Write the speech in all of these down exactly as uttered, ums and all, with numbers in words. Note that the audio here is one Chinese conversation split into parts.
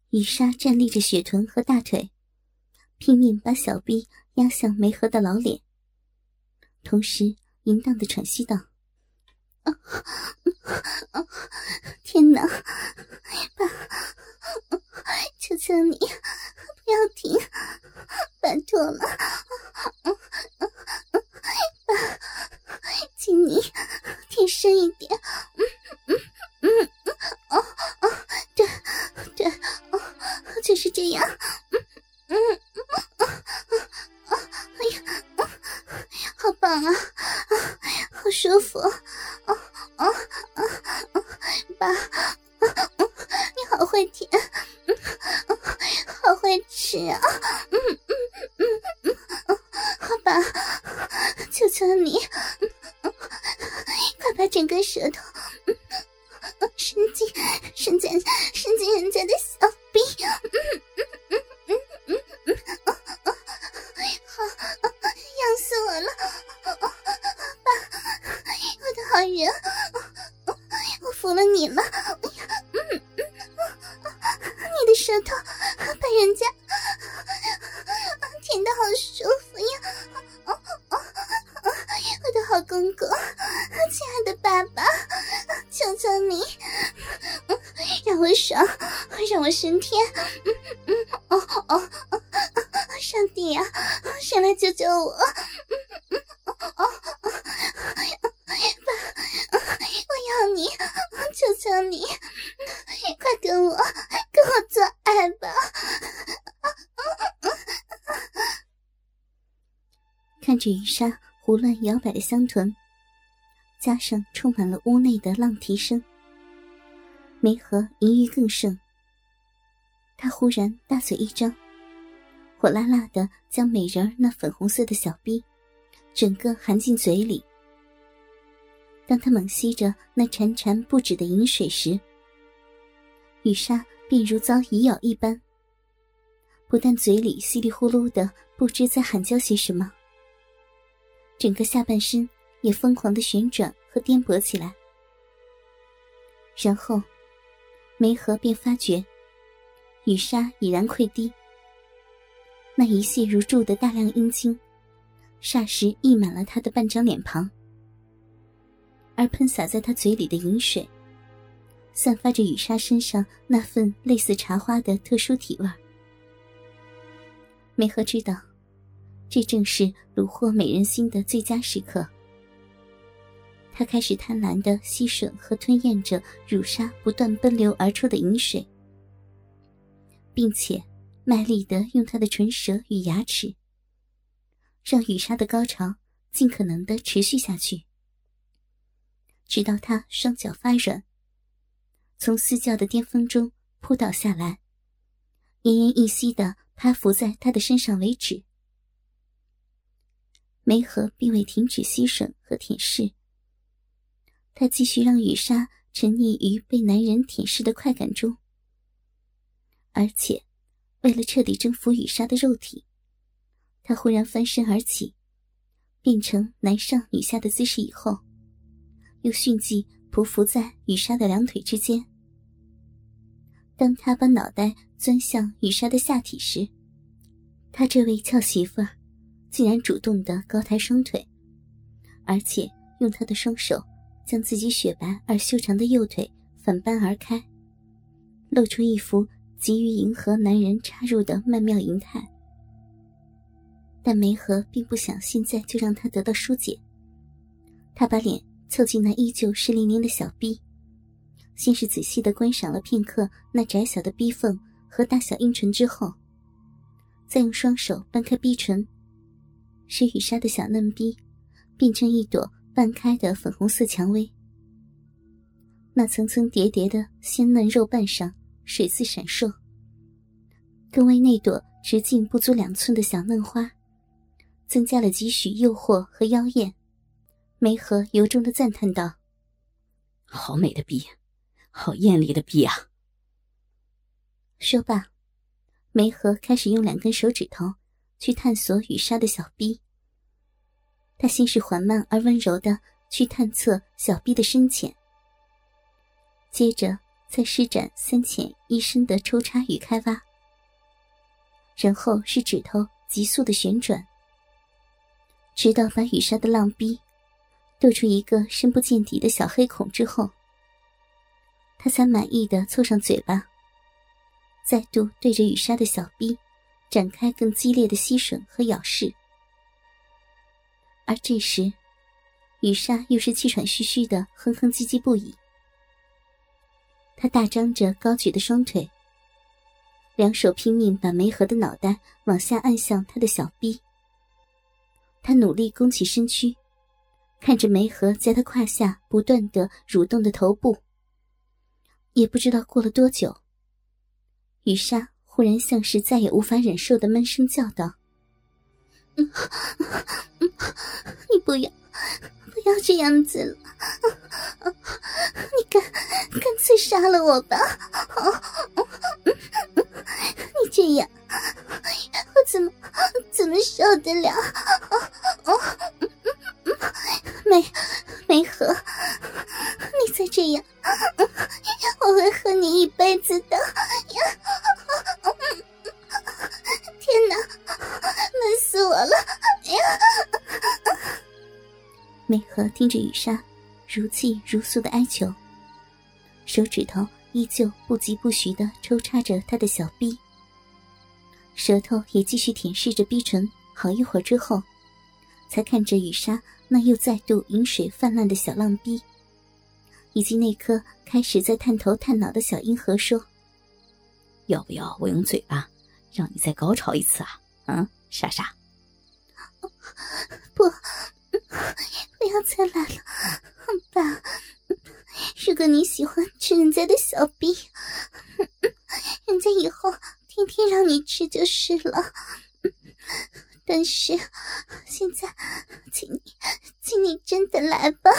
雨莎站立着雪臀和大腿，拼命把小臂压向梅河的老脸，同时淫荡地喘息道：啊啊、天哪，爸，求求你不要停，拜托了，爸，请你挺深一点，嗯嗯嗯嗯，哦哦，对对，哦，就是这样，嗯嗯嗯嗯，哎呀，嗯，好棒啊，好舒服，哦哦哦，爸，你好会舔，好会吃啊，嗯嗯嗯嗯，好吧，求求你，快把整个舌头伸进伸进伸进人家的小臂，嗯嗯嗯嗯嗯嗯，好，痒死我了，爸，我的好人，我服了你了，嗯嗯，你的舌头把人家舔得好舒服呀，我的好公公，亲爱的爸爸，求求你，让我爽，让我升天，嗯嗯，哦哦哦，上帝啊，谁来救救我，嗯嗯哦哦，爸，我要你，求求你，快跟我跟我做爱吧。看着雨莎胡乱摇摆的香臀，加上充满了屋内的浪啼声，梅河淫欲更盛。他忽然大嘴一张，火辣辣地将美人儿那粉红色的小逼整个含进嘴里。当他猛吸着那潺潺不止的饮水时，雨莎便如遭蚁咬一般，不但嘴里稀里呼噜的不知在喊叫些什么，整个下半身也疯狂地旋转和颠簸起来。然后梅河便发觉雨莎已然溃堤，那一泻如注的大量阴茎霎时溢满了他的半张脸庞，而喷洒在他嘴里的饮水散发着雨莎身上那份类似茶花的特殊体味。梅河知道这正是虏获美人心的最佳时刻，他开始贪婪地吸吮和吞咽着乳纱不断奔流而出的饮水，并且卖力地用他的唇舌与牙齿让雨莎的高潮尽可能地持续下去，直到他双脚发软，从嘶叫的巅峰中扑倒下来，奄奄一息地趴伏在他的身上为止。梅河并未停止吸吮和舔舐，他继续让雨莎沉溺于被男人舔舐的快感中，而且为了彻底征服雨莎的肉体，他忽然翻身而起，变成男上女下的姿势以后，又迅即匍匐在雨莎的两腿之间。当他把脑袋钻向雨莎的下体时，他这位俏媳妇儿竟然主动地高抬双腿，而且用他的双手将自己雪白而修长的右腿反扳而开，露出一副急于迎合男人插入的曼妙淫态。但梅河并不想现在就让他得到疏解，他把脸凑近那依旧湿淋淋的小逼，先是仔细地观赏了片刻那窄小的逼缝和大小阴唇之后，再用双手掰开逼唇，使雨莎的小嫩逼变成一朵半开的粉红色蔷薇。那层层叠叠的鲜嫩肉瓣上水渍闪烁，更为那朵直径不足两寸的小嫩花增加了几许诱惑和妖艳。梅河由衷地赞叹道： 好美的逼，好艳丽的逼啊！ 说罢，梅河开始用两根手指头去探索雨莎的小逼。他先是缓慢而温柔地去探测小逼的深浅，接着再施展三浅一深的抽插与开挖，然后是指头急速的旋转，直到把雨莎的浪逼逗出一个深不见底的小黑孔之后，他才满意地凑上嘴巴，再度对着雨莎的小逼展开更激烈的吸吮和咬噬。而这时雨莎又是气喘吁吁的哼哼唧唧不已，她大张着高举的双腿，两手拼命把梅河的脑袋往下按向他的小逼。她努力弓起身躯，看着梅河在他胯下不断地蠕动的头部。也不知道过了多久，雨莎忽然像是再也无法忍受的闷声叫道：嗯嗯，你不要不要这样子了，你干干脆杀了我吧，你这样我怎么怎么受得了？梅梅河，你再这样我会恨你一辈子的。天哪，闷死我了！梅河听着雨莎如泣如诉的哀求，手指头依旧不疾不徐地抽插着她的小逼，舌头也继续舔舐着逼唇。好一会儿之后，才看着雨莎那又再度饮水泛滥的小浪逼，以及那颗开始在探头探脑的小阴核，说： 要不要我用嘴巴让你再高潮一次啊？嗯，莎莎。 不，不要再来了，爸。如果你喜欢吃人家的小逼，人家以后天天让你吃就是了。但是现在，请你，请你真的来吧。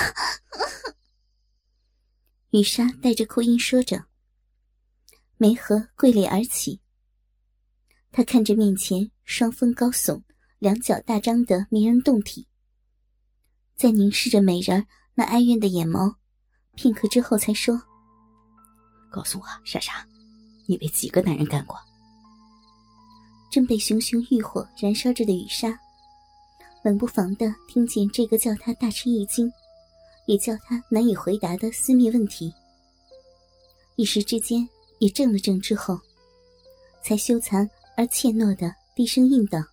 雨莎带着哭音说着，梅河跪脸而起。他看着面前双峰高耸、两脚大张的迷人胴体，在凝视着美人那哀怨的眼眸，片刻之后才说： 告诉我，莎莎，你被几个男人干过？ 正被熊熊欲火燃烧着的雨莎，冷不防地听见这个叫她大吃一惊，也叫她难以回答的私密问题，一时之间也怔了怔，之后才羞惭而怯懦地低声应道：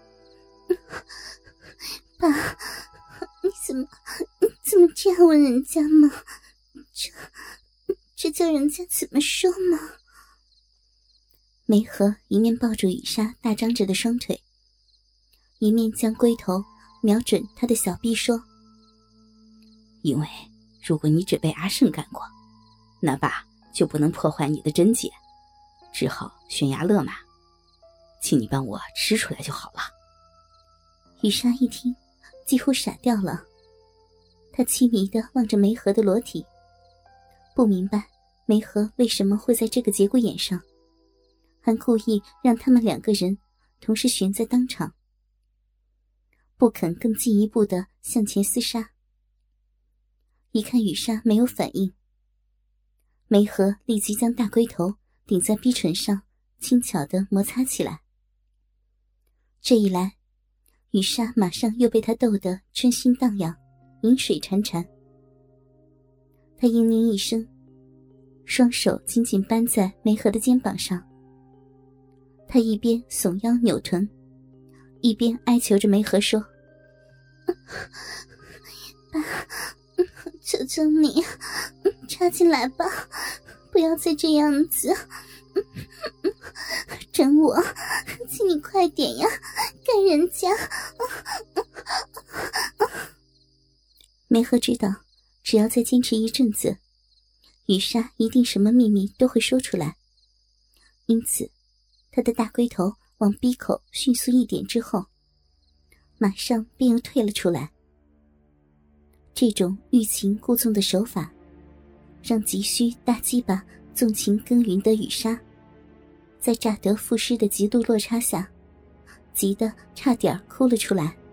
爸，你怎么你怎么这样问人家嘛？这这叫人家怎么说嘛？梅河一面抱住雨莎大张着的双腿，一面将龟头瞄准她的小臂说： 因为如果你只被阿胜干过，那爸就不能破坏你的贞洁，只好悬崖勒马，请你帮我吃出来就好了。 雨莎一听几乎傻掉了，她凄迷地望着梅河的裸体，不明白梅河为什么会在这个节骨眼上还故意让他们两个人同时悬在当场，不肯更进一步地向前厮杀。一看雨莎没有反应，梅河立即将大龟头顶在逼唇上，轻巧地摩擦起来。这一来，雨莎马上又被他逗得春心荡漾，饮水潺潺。他嘤咛一声，双手紧紧扳在梅河的肩膀上。他一边耸腰扭臀，一边哀求着梅河说：爸，求求你插进来吧，不要再这样子，整我，请你快点呀，干人家。梅河知道只要再坚持一阵子，雨莎一定什么秘密都会说出来，因此他的大龟头往逼口迅速一点之后，马上便又退了出来。这种欲擒故纵的手法，让急需大鸡巴纵情耕耘的雨莎，在乍得赋诗的极度落差下，急得差点哭了出来。